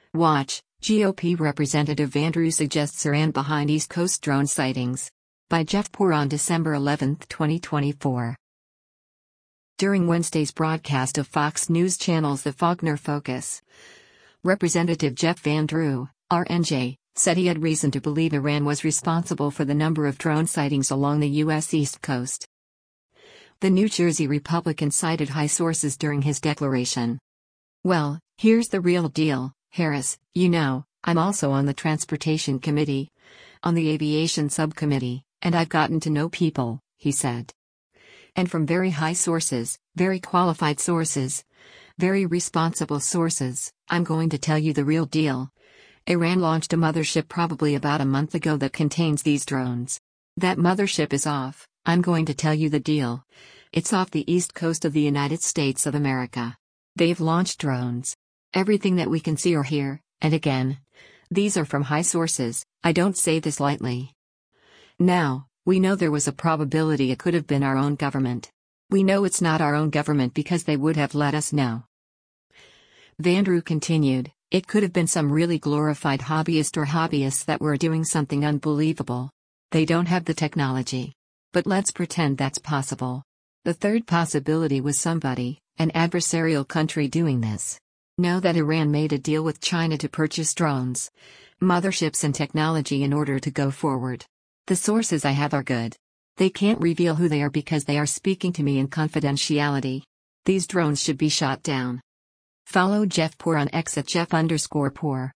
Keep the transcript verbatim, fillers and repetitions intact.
Watch, G O P Representative Andrew suggests Iran behind East Coast drone sightings. By Jeff Poor on December eleventh, twenty twenty-four. During Wednesday's broadcast of Fox News Channel's The Faulkner Focus, Representative Jeff Van Drew, R N J, said he had reason to believe Iran was responsible for the number of drone sightings along the U S East Coast. The New Jersey Republican cited high sources during his declaration. "Well, here's the real deal, Harris. You know, I'm also on the Transportation Committee, on the Aviation Subcommittee, and I've gotten to know people," he said. "And from very high sources, very qualified sources, very responsible sources, I'm going to tell you the real deal. Iran launched a mothership probably about a month ago that contains these drones. That mothership is off. I'm going to tell you the deal. It's off the east coast of the United States of America. They've launched drones. Everything that we can see or hear, and again, these are from high sources, I don't say this lightly. Now, we know there was a probability it could have been our own government. We know it's not our own government because they would have let us know." Van Drew continued, "It could have been some really glorified hobbyist or hobbyists that were doing something unbelievable. They don't have the technology. But let's pretend that's possible. The third possibility was somebody, an adversarial country doing this. Know that Iran made a deal with China to purchase drones, motherships and technology in order to go forward. The sources I have are good. They can't reveal who they are because they are speaking to me in confidentiality. These drones should be shot down." Follow Jeff Poor on X at Jeff underscore Poor.